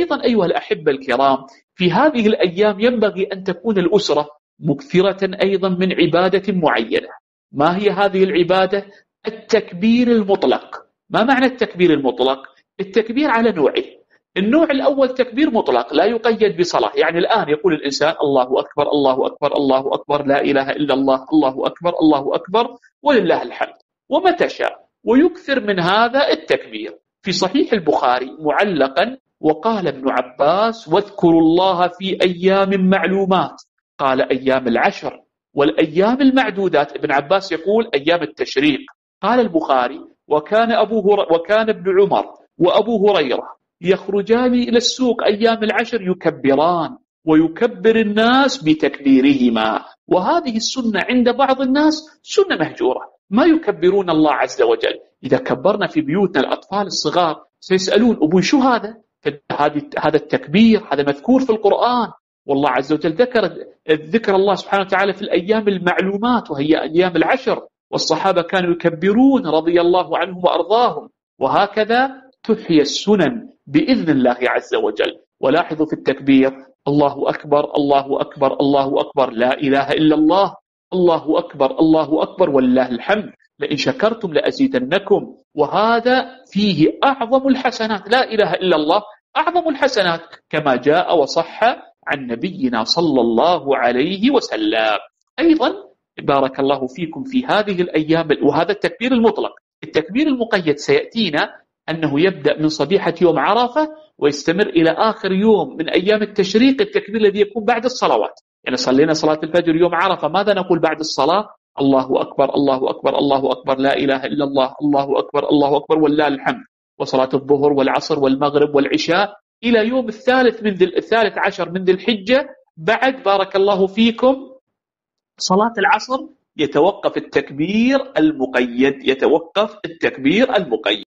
أيضا أيها الأحبة الكرام، في هذه الأيام ينبغي أن تكون الأسرة مكثرة أيضا من عبادة معينة. ما هي هذه العبادة؟ التكبير المطلق. ما معنى التكبير المطلق؟ التكبير على نوعين. النوع الأول تكبير مطلق لا يقيد بصلاة، يعني الآن يقول الإنسان الله أكبر الله أكبر الله أكبر لا إله إلا الله الله أكبر الله أكبر ولله الحمد ومتى شاء، ويكثر من هذا التكبير. في صحيح البخاري معلقا: وقال ابن عباس: واذكروا الله في أيام معلومات. قال أيام العشر والأيام المعدودات. ابن عباس يقول أيام التشريق. قال البخاري: وكان ابن عمر وأبو هريرة يخرجان إلى السوق أيام العشر يكبران ويكبر الناس بتكبيرهما. وهذه السنة عند بعض الناس سنة مهجورة، ما يكبرون الله عز وجل. إذا كبرنا في بيوتنا الأطفال الصغار سيسألون: أبوي شو هذا؟ هذا التكبير هذا مذكور في القرآن، والله عز وجل ذكر الله سبحانه وتعالى في الأيام المعلومات وهي أيام العشر، والصحابة كانوا يكبرون رضي الله عنهم وأرضاهم. وهكذا تحيي السنن بإذن الله عز وجل. ولاحظوا في التكبير: الله أكبر الله أكبر الله أكبر لا إله إلا الله الله أكبر الله أكبر ولله الحمد لئن شكرتم لأزيدنكم. وهذا فيه أعظم الحسنات، لا إله إلا الله أعظم الحسنات كما جاء وصح عن نبينا صلى الله عليه وسلم. أيضا بارك الله فيكم في هذه الأيام، وهذا التكبير المطلق. التكبير المقيد سيأتينا أنه يبدأ من صبيحة يوم عرفة ويستمر إلى آخر يوم من أيام التشريق، التكبير الذي يكون بعد الصلوات. يعني صلينا صلاة الفجر يوم عرفة، ماذا نقول بعد الصلاة؟ الله أكبر الله أكبر الله أكبر لا إله إلا الله الله أكبر الله أكبر ولله الحمد. وصلاة الظهر والعصر والمغرب والعشاء إلى يوم الثالث عشر من ذي الحجة. بعد بارك الله فيكم صلاة العصر يتوقف التكبير المقيد،